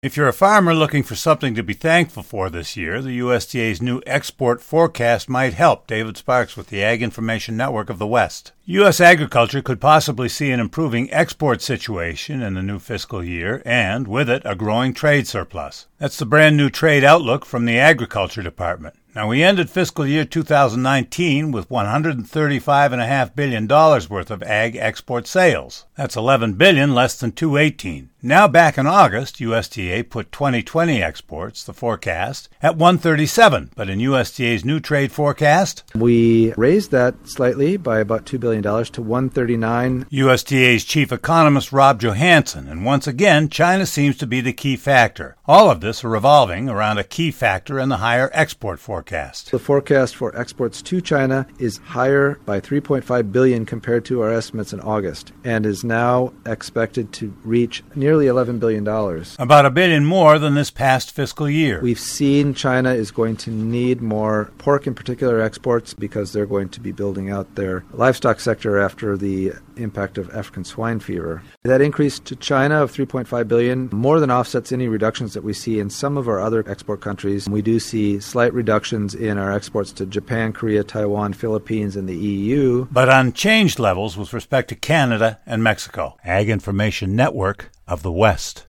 If you're a farmer looking for something to be thankful for this year, the USDA's new export forecast might help. David Sparks with the Ag Information Network of the West. U.S. agriculture could possibly see an improving export situation in the new fiscal year and, with it, a growing trade surplus. That's the brand new trade outlook from the Agriculture Department. Now, we ended fiscal year 2019 with $135.5 billion worth of ag export sales. That's $11 billion less than 2018. Now, back in August, USDA put 2020 exports, the forecast, at $137. But in USDA's new trade forecast, we raised that slightly by about $2 billion to $139. USDA's chief economist Rob Johansson, and once again, China seems to be the key factor. All of this revolving around a key factor in the higher export forecast. The forecast for exports to China is higher by $3.5 billion compared to our estimates in August, and is now expected to reach nearly $11 billion. About $1 billion more than this past fiscal year. We've seen China is going to need more pork in particular exports because they're going to be building out their livestock sector after the impact of African swine fever. That increase to China of $3.5 billion more than offsets any reductions that we see in some of our other export countries. We do see slight reductions in our exports to Japan, Korea, Taiwan, Philippines, and the EU. But unchanged levels with respect to Canada and Mexico. Ag Information Network of the West.